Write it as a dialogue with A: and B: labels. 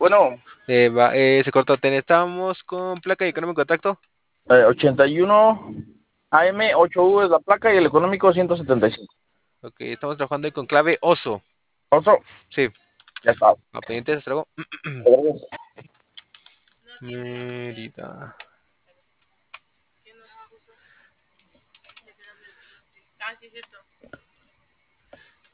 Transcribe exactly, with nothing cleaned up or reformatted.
A: Bueno,
B: Eh, va, eh, se cortó. Ten- Estábamos con placa y económico contacto.
A: eh, ochenta y uno A M ocho U es la placa y el económico ciento setenta y cinco.
B: Ok, estamos trabajando ahí con clave oso.
A: Oso,
B: Sí,
A: ya está.
B: va pendientes, hasta luego.
A: Gracias.
B: Mérida.